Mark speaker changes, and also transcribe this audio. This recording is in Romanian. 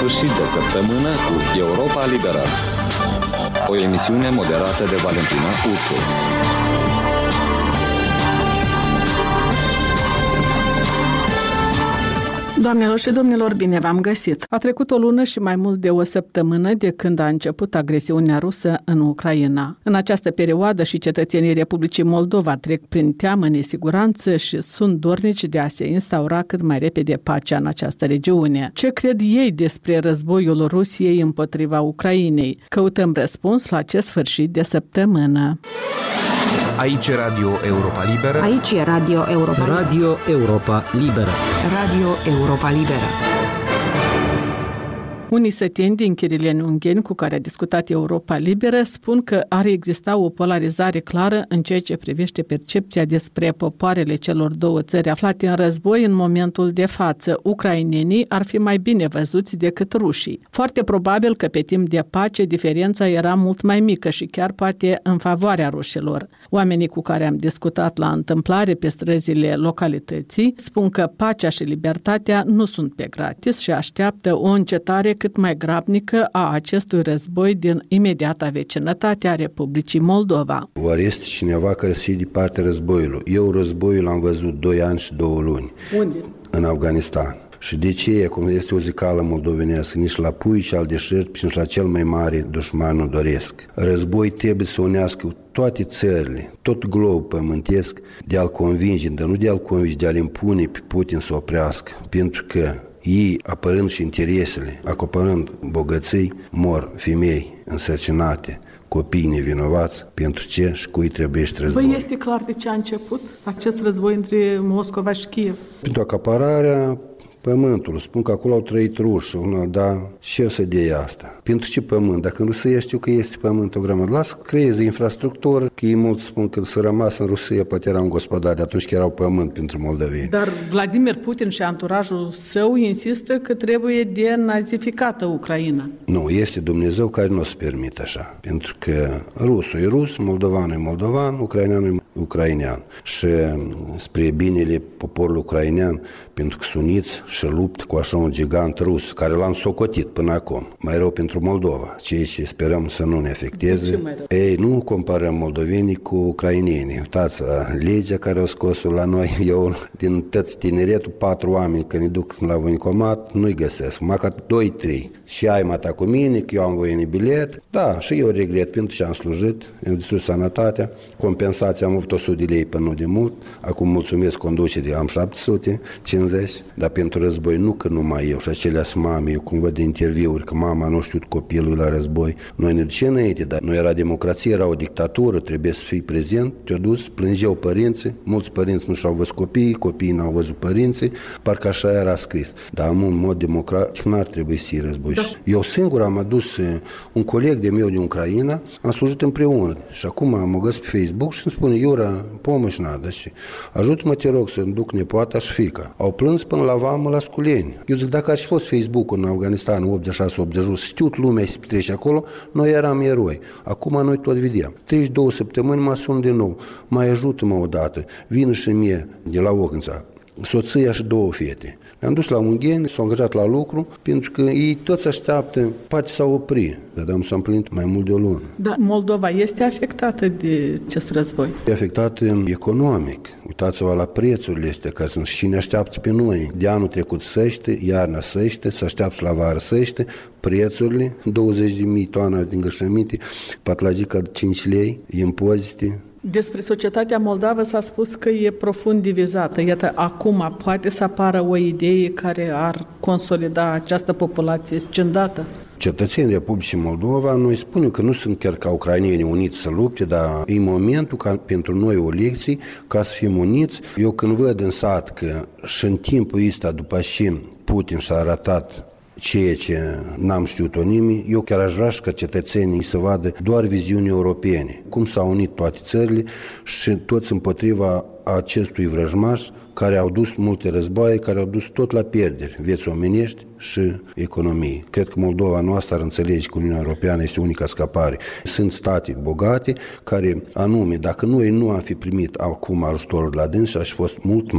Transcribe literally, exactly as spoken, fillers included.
Speaker 1: sfârșit de săptămână cu Europa Liberă. O emisiune moderată de Valentina Ursu.
Speaker 2: Doamnelor și domnilor, bine v-am găsit! A trecut o lună și mai mult de o săptămână de când a început agresiunea rusă în Ucraina. În această perioadă și cetățenii Republicii Moldova trec prin teamă, nesiguranță și sunt dornici de a se instaura cât mai repede pacea în această regiune. Ce cred ei despre războiul Rusiei împotriva Ucrainei? Căutăm răspuns la acest sfârșit de săptămână.
Speaker 3: Aici e Radio Europa Liberă.
Speaker 4: Aici e Radio Europa Liberă.
Speaker 5: Radio Europa Liberă.
Speaker 4: Radio Europa Liberă.
Speaker 2: Unii săteni din Chirileni Ungheni cu care a discutat Europa Liberă spun că ar exista o polarizare clară în ceea ce privește percepția despre popoarele celor două țări aflate în război în momentul de față. Ucrainenii ar fi mai bine văzuți decât rușii. Foarte probabil că pe timp de pace diferența era mult mai mică și chiar poate în favoarea rușilor. Oamenii cu care am discutat la întâmplare pe străzile localității spun că pacea și libertatea nu sunt pe gratis și așteaptă o încetare cât mai grabnică a acestui război din imediata vecinătate a Republicii Moldova.
Speaker 6: Oare este cineva care să fie de partea războiului? Eu războiul l-am văzut doi ani și două luni.
Speaker 2: Unde? În
Speaker 6: Afganistan. Și de ce, cum este o zicală moldovenească, nici la pui și al deșert, nici la cel mai mare dușman nu doresc. Război trebuie să unească toate țările, tot globul pământesc, de a-l convinge, dar nu de a-l convinge, de a-l impune pe Putin să oprească, pentru că ei, apărând și interesele, acoperând bogății, mor femei însărcinate, copii nevinovați, pentru ce și cui trebuie și război.
Speaker 2: Vă este clar de ce a început acest război între Moscova și Kiev?
Speaker 6: Pentru acapararea pământul. Spun că acolo au trăit ruși, dar ce o să dea asta? Pentru ce pământ? Dacă în Rusia știu că este pământ o grămadă, lasă că creeze infrastructură, că ei mulți spun că să rămas în Rusia, poate era un gospodar, de atunci că erau pământ pentru Moldovei.
Speaker 2: Dar Vladimir Putin și anturajul său insistă că trebuie denazificată Ucraina.
Speaker 6: Nu, este Dumnezeu care nu o să permite așa, pentru că rusul e rus, moldovanul e moldovan, ucraineanul e ucrainean. Și spre binele poporului ucrainean, pentru că suniți și luptă cu așa un gigant rus, care l-am socotit până acum. Mai rău pentru Moldova, ceea ce sperăm să nu ne afecteze. Ei, nu comparăm moldovenii cu ucrainenii. Uitați, legea care au scos-o la noi, eu din tăți tineretul, patru oameni, când ne duc la voincomat, nu-i găsesc. Măcar doi, trei. Și ai mata cu mine, că eu am voie în bilet. Da, și eu regret pentru ce am slujit, am distrus sănătatea, compensația am avut o sută de lei până nu de mult, acum mulțumesc conducerii, am șapte sute cincizeci, dar pentru război nu că numai eu și aceleași mame, eu cum văd de interviuri că mama nu știu copilul la război, noi ne ducem înainte, dar nu era democrație, era o dictatură, trebuie să fii prezent, te-au dus, plângeau părinții, mulți părinți nu și-au văzut copiii, copiii n-au văzut părinții, parcă așa era scris, dar în mod democratic n-ar trebui să fie război. Da. Eu singur am adus un coleg de meu din Ucraina, am slujit împreună și acum mă găsesc pe Facebook și îmi spune, Iura, pomăși nada și ajută-mă, te rog, să-mi duc nepoata și fiica. Au plâns până la vamă la Sculeni. Eu zic, dacă aș fost Facebook-ul în Afganistan optzeci și șase optzeci, știut lumea să petrece acolo, noi eram eroi. Acum noi tot vedeam. treizeci și două săptămâni mă sun din nou. Mai ajută-mă odată. Vină și mie de la Ocânța. Soția și două fete. Ne-am dus la Ungheni, s-au angajat la lucru, pentru că ei toți așteaptă, poate s-au oprit. Dar am s-a împlinit mai mult de o lună.
Speaker 2: Dar Moldova este afectată de acest război?
Speaker 6: E afectată economic. Uitați-vă la prețurile astea, care sunt și ne așteaptă pe noi. De anul trecut săște, iarna săște, se așteaptă și la vară săște, prețurile, douăzeci de mii toane din îngrășăminte, patlagica cinci lei, impozite.
Speaker 2: Despre societatea moldavă s-a spus că e profund divizată. Iată, acum poate să apară o idee care ar consolida această populație scindată?
Speaker 6: Cetățenii Republicii Moldova, noi spunem că nu sunt chiar ca ucrainienii uniți să lupte, dar e momentul ca pentru noi o lecție ca să fim uniți. Eu când văd în sat că și în timpul ăsta, după ce Putin și-a arătat ceea ce n-am știut-o nimeni, eu chiar aș vrea ca cetățenii să vadă doar viziuni europene, cum s-au unit toate țările și toți împotriva acestui vrăjmaș care au dus multe războaie, care au dus tot la pierderi, vieți omenești și economie. Cred că Moldova noastră ar înțelege că Uniunea Europeană este unica scăpare. Sunt state bogate care, anume, dacă noi nu am fi primit acum ajutorul la dâns, aș fi fost mult